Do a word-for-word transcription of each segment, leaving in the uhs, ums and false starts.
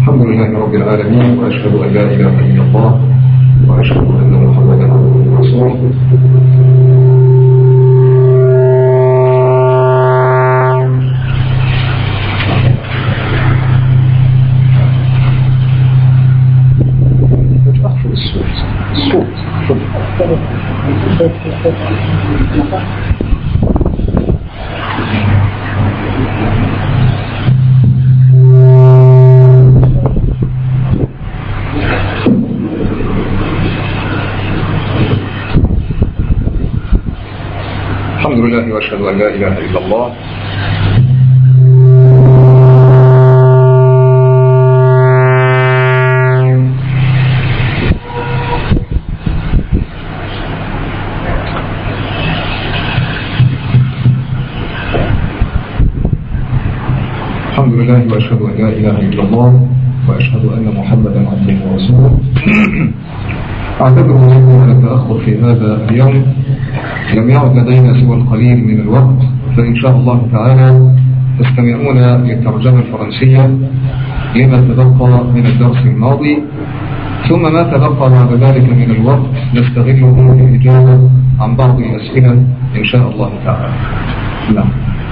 الحمد لله رب العالمين، وأشهد أن لا إله إلا الله، وأشهد أن محمدا عبده ورسوله. الحمد لله وأشهد أن لا إله إلا الله. الحمد لله وأشهد أن لا إله إلا الله، وأشهد أن محمدا عبده ورسوله. أعتذر لكم عن التأخر في هذا اليوم، لم يعد لدينا سوى القليل من الوقت، فإن شاء الله تعالى تستمعون للترجمة الفرنسية لما تبقى من الدرس الماضي، ثم ما تبقى بعد ذلك من الوقت نستغله للإجابة عن بعض الأسئلة إن شاء الله تعالى. نعم.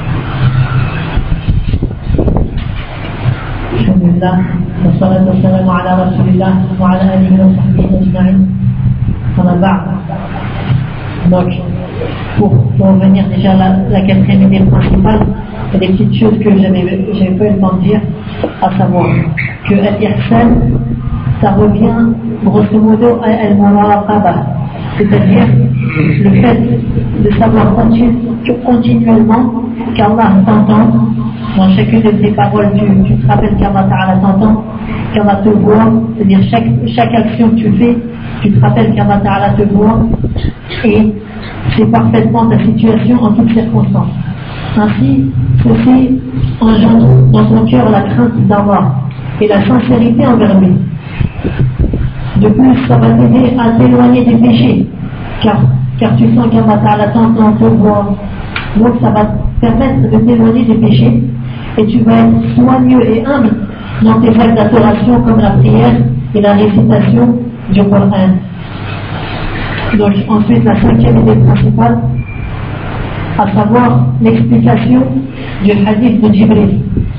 الحمد لله والصلاة والسلام على رسول الله وعلى آله وصحبه أجمعين. أما بعد. Donc, pour, pour revenir déjà à la, la quatrième idée principale, il y a des petites choses que j'avais pas eu le temps de dire, à savoir que Al-Ihsan, ça revient grosso modo à Al-Muraqaba, c'est-à-dire le fait de savoir continu, continuellement qu'Allah t'entend. Dans chacune de tes paroles, tu, tu te rappelles qu'Allah Ta'ala t'entend, qu'Allah te voit, c'est-à-dire chaque, chaque action que tu fais, tu te rappelles qu'Allah Ta'ala te voit, et c'est parfaitement ta situation en toutes circonstances. Ainsi, ceci engendre dans ton cœur la crainte d'Allah et la sincérité envers lui. De plus, ça va t'aider à t'éloigner des péchés, car, car tu sens qu'Allah Ta'ala t'entend, te voit, donc ça va te permettre de t'éloigner des péchés. Et tu vas être soigneux et humble dans tes actes d'adoration comme la prière et la récitation du Coran. Donc ensuite la cinquième idée principale, à savoir l'explication du hadith de Jibril.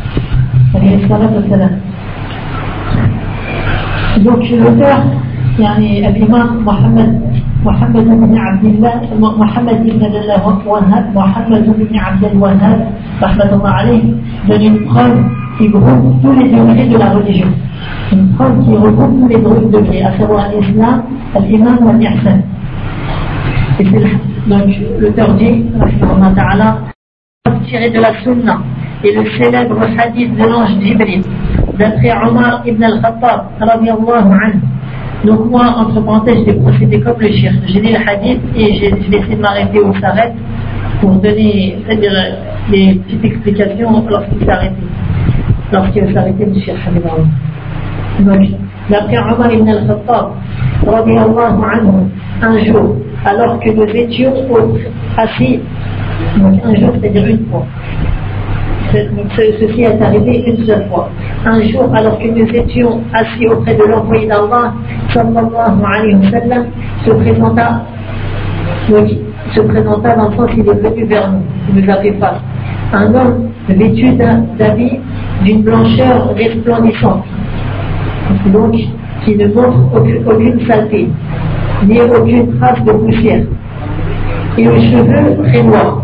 Donc l'auteur, yani l'imam Mohammed Mohammed ibn Abdullah Mohammed ibn Wahhab Mohammed ibn Abdul Wahhab rahmatullah alayhi donne une preuve qui regroupe tous les degrés de la religion, une preuve qui regroupe tous les degrés, à savoir l'islam, l'imam ou l'ihsan. Et c'est donc l'auteur dit rahmatullah ta'ala, tiré de la sunna et le célèbre hadith de l'ange Jibril d'après Omar ibn al-Khattab radiyallahu anhu. Donc moi, entre parenthèses, j'ai procédé comme le shirk. J'ai lu le hadith et j'ai essayé de m'arrêter où ça s'arrête pour donner, c'est-à-dire les petites explications lorsqu'il s'est arrêté. Lorsqu'il s'est arrêté du shirk. Donc, d'après Omar ibn al-Khattab, radiyallahu anhu, un jour, alors que nous étions assis, donc un jour, c'est-à-dire une fois. Donc ceci est arrivé une seule fois. Un jour, alors que nous étions assis auprès de l'envoyé d'Allah, sallallahu alayhi wa sallam, se présenta, donc, se présenta dans le sens qu'il est venu vers nous, il nous a fait face. Un homme vêtu d'habits d'une blancheur resplendissante, donc qui ne montre aucune, aucune saleté, ni aucune trace de poussière, et aux cheveux très noirs.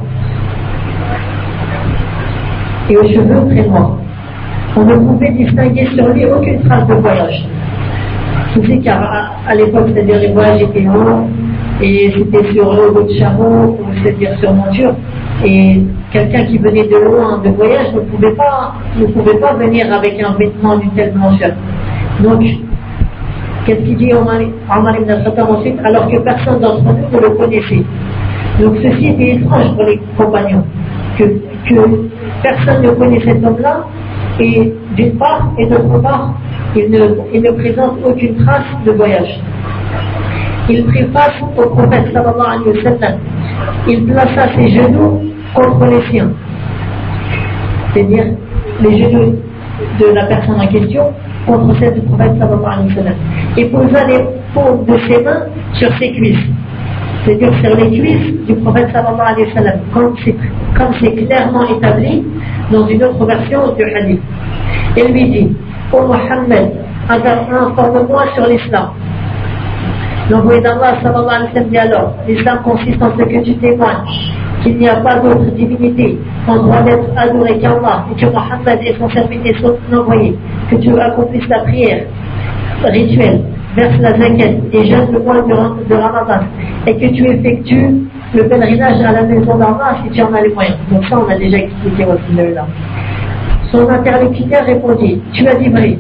Et aux cheveux très noirs. On ne pouvait distinguer sur lui aucune trace de voyage. Ceci car à, à l'époque, c'est-à-dire les voyages étaient longs, et c'était sur le dos de chameau, c'est-à-dire sur monture, et quelqu'un qui venait de loin de voyage ne pouvait pas, ne pouvait pas venir avec un vêtement d'une telle blancheur. Donc, qu'est-ce qu'il dit Omar ibn al-Khattab ensuite, alors que personne d'entre nous ne le connaissait. Donc ceci était étrange pour les compagnons, que, que personne ne connaît cet homme-là, et d'une part, et d'autre part, il ne, il ne présente aucune trace de voyage. Il prit face au prophète sallallahu alayhi wa sallam, il plaça ses genoux contre les siens, c'est-à-dire les genoux de la personne en question contre celle du prophète sallallahu alayhi wa sallam. Et posa les paumes de ses mains sur ses cuisses, c'est-à-dire sur les cuisses du prophète sallallahu alayhi wa sallam, comme c'est, comme c'est clairement établi dans une autre version du hadith. Et lui dit: ô Mohammed, informe-moi sur l'islam. L'envoyé d'Allah sallallahu alayhi wa sallam dit alors: l'islam consiste en ce que tu témoignes qu'il n'y a pas d'autre divinité en droit d'être adoré qu'Allah, et que Mohammed est son serviteur, son envoyé, que tu accomplisses la prière rituelle, verse la zakat et jeûne le mois de Ramadan, et que tu effectues le pèlerinage à la maison d'Allah si tu en as les moyens. Donc ça, on a déjà expliqué aussi là. Son interlocuteur répondit: tu as dit vrai.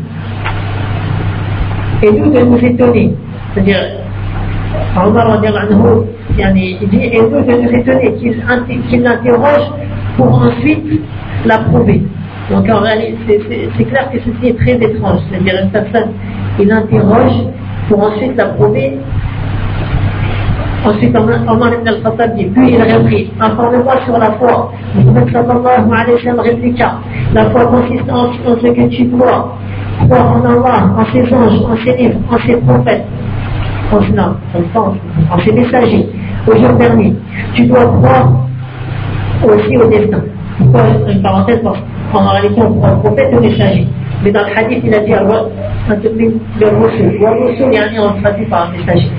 Et nous de nous étonner, c'est-à-dire Omar il dit, et nous de nous étonner qu'il, qu'il l'interroge pour ensuite l'approuver. Donc en réalité, c'est, c'est, c'est clair que ceci est très étrange, c'est-à-dire une personne, il l'interroge pour ensuite l'approuver. Ensuite, Omar ibn al-Khattab dit, puis il reprit: informe-moi sur la foi. Le prophète sallallahu alayhi wa sallam répliqua: la foi consiste en, en ce que tu dois croire en Allah, en ses anges, en ses livres, en ses prophètes, en, non, en, en ses messagers, au jour dernier. Tu dois croire aussi au destin. Pourquoi une parenthèse? Parce qu'en réalité, on croit au prophète et au messager. Mais dans le hadith, il a dit: un truc de Rousseau. Rousseau, il y a un on le traduit par un messager.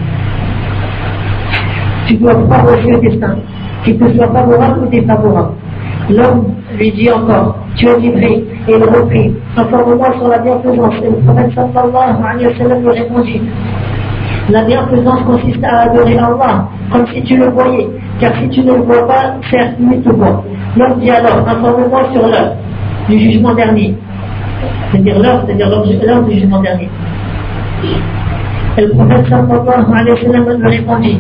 Tu dois croire aussi au destin, qu'il te soit favorable ou défavorable. L'homme lui dit encore: tu es livré. Et il reprit: informe-moi sur la bienfaisance. Et le prophète sallallahu alayhi wa sallam lui répondit: la bienfaisance consiste à adorer Allah comme si tu le voyais, car si tu ne le vois pas, certes, lui te voit. L'homme dit alors: informe-moi sur l'heure du jugement dernier. C'est-à-dire l'heure, c'est-à-dire l'heure du jugement dernier. Et le prophète sallallahu alayhi wa sallam lui répondit: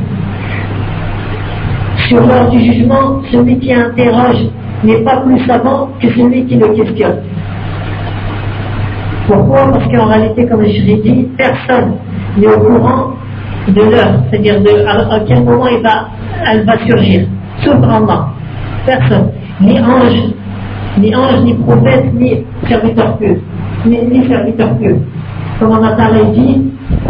sur l'heure du jugement, celui qui interroge n'est pas plus savant que celui qui le questionne. Pourquoi? Parce qu'en réalité, comme je l'ai dit, personne n'est au courant de l'heure, c'est-à-dire de à, à quel moment il va, elle va surgir, sauf Allah. Personne, ni ange, ni ange, ni prophète, ni serviteur pieux, ni, ni serviteur pieux. Comme on a dit,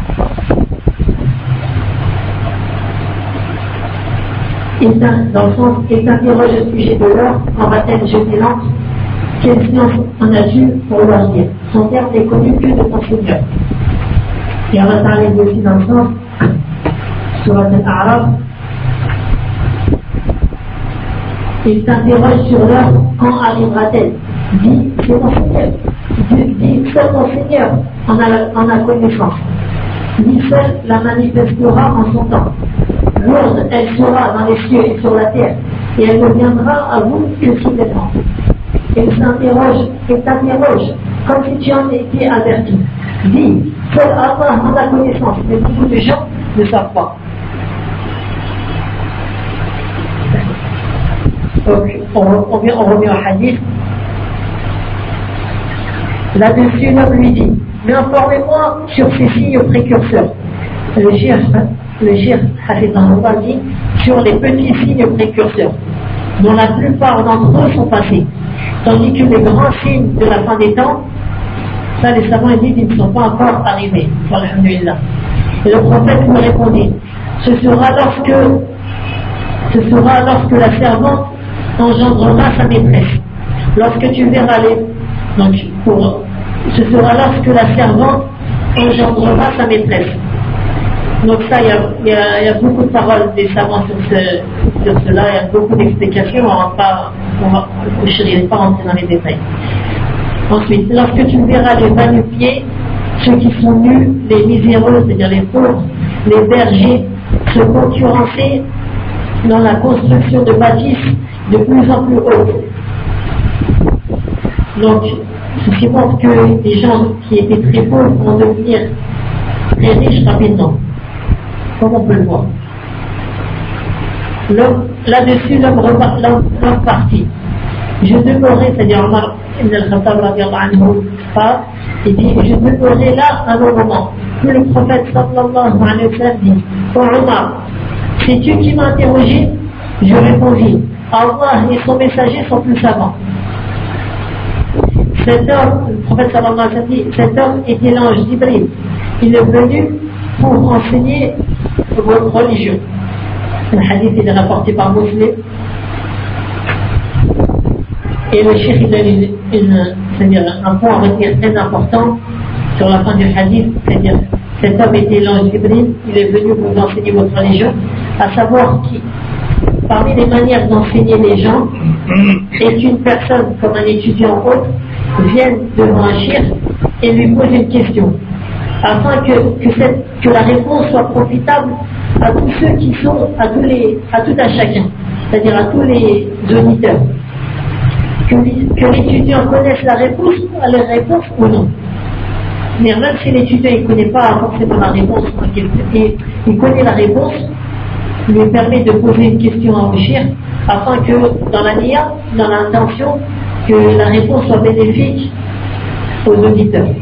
dans le sens, il t'interroge au sujet de l'heure, en va-t-elle jeter l'encre? Quelle science en as-tu pour leur dire? Son terme n'est connu que de ton Seigneur. Et on va parler aussi dans le sens, sur Al-A'raf, il t'interroge sur l'heure, quand arrivera-t-elle? Dis, c'est mon Seigneur. Dis, seul mon Seigneur en a, en a connaissance. Lui seul la manifestera en son temps. Lourde, elle sera dans les cieux et sur la terre, et elle ne viendra à vous que soudainement. Elle s'interroge, et t'interroge, comme si tu en étais averti. Dis, seul Allah en a connaissance, mais beaucoup de gens ne savent pas. Donc, on, on, on remet au hadith. Là-dessus, l'homme lui dit: mais informez-moi sur ces signes précurseurs. Le shir, le shir Hafizahullah dit: sur les petits signes précurseurs, dont la plupart d'entre eux sont passés, tandis que les grands signes de la fin des temps, ça les savants disent qu'ils ne sont pas encore arrivés. Alhamdulillah. Et le prophète lui répondit: ce sera lorsque, ce sera lorsque la servante engendrera sa maîtresse. Lorsque tu verras les, donc pour, ce sera lorsque la servante engendrera sa maîtresse. Donc ça, il y a, il y a, il y a beaucoup de paroles des savants sur, ce, sur cela, il y a beaucoup d'explications, on ne va pas rentrer dans les détails. Ensuite, lorsque tu verras les va-nu-pieds, ceux qui sont nus, les miséreux, c'est-à-dire les pauvres, les bergers, se concurrencer dans la construction de bâtisses de plus en plus hautes. Donc, ceci montre que les gens qui étaient très pauvres vont devenir très riches rapidement, comme on peut le voir. L'homme, là-dessus, l'homme, repart, l'homme, l'homme partit. Je demeurai, c'est-à-dire Omar ibn al-Khattab radiallahu anhu, il dit: je demeurai là un long moment. Puis le prophète sallallahu alayhi wa sallam dit: oh Omar, c'est-tu qui m'as interrogé? Je répondis: Allah et son messager sont plus savants. cet homme, le prophète sallallahu alayhi wa sallam dit, cet homme était l'ange Jibril. Il est venu pour enseigner votre religion. Le hadith il est rapporté par Muslim. Et le cheikh il donne une, une, c'est-à-dire un point à retenir très important sur la fin du hadith, c'est-à-dire cet homme était l'ange Jibril, il est venu pour vous enseigner votre religion, à savoir qui, parmi les manières d'enseigner les gens, est qu'une personne, comme un étudiant autre, vienne devant un cheikh et lui pose une question, afin que, que, cette, que la réponse soit profitable à tous ceux qui sont, à tous les, à tout à chacun, c'est-à-dire à tous les auditeurs. Que, que l'étudiant connaisse la réponse, la réponse ou non. Mais même si l'étudiant ne connaît pas forcément la réponse, il, il connaît la réponse, il lui permet de poser une question à Oshir, afin que dans la niya, dans l'intention, que la réponse soit bénéfique aux auditeurs.